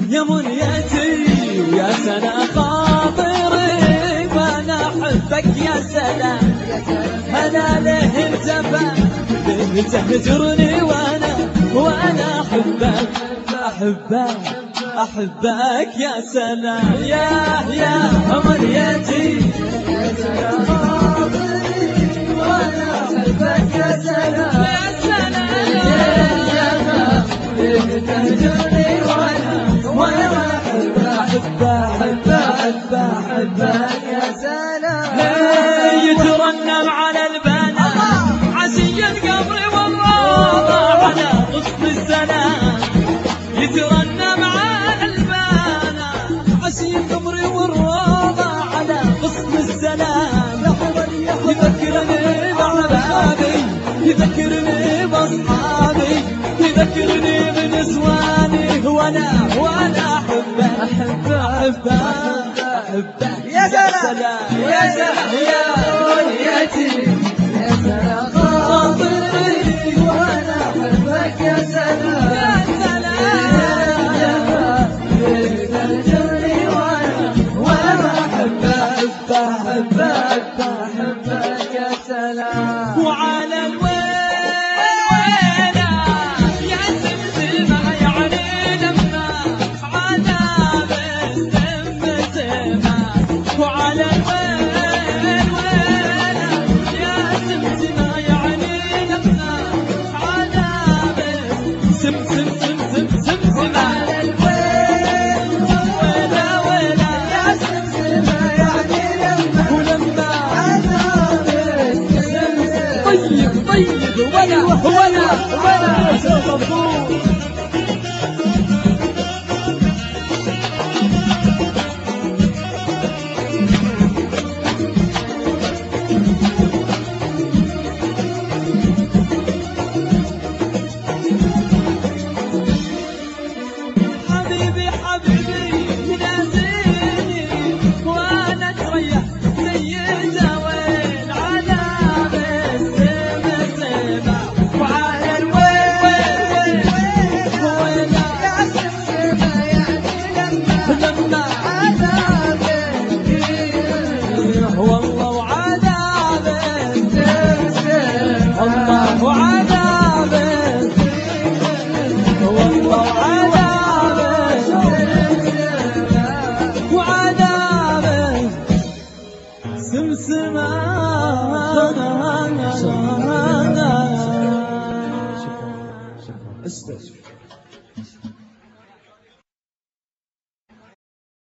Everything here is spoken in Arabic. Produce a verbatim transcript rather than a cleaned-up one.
يا منيتي يا سنة خاطري فأنا أحبك يا سلام. أنا له التفا له تهجرني وأنا وأنا أحبك أحبك أحبك يا سلام. يا يا منيتي يا سنة خاطري وأنا أحبك يا سلام. يا سلام له تهجرني وأنا وأنا أحبك أحبك أحبك أحبك يا سلام. يترنم على البنات عشي القبر والروضة على غصن السلام. يترنم على البنات عشي القبر والروضة على غصن السلام. يذكرني بأحبابي يذكرني بأصحابي يذكرني بنسواني وانا وانا احبك احبك احبك احبك يا سلام يا سلام يا منيتي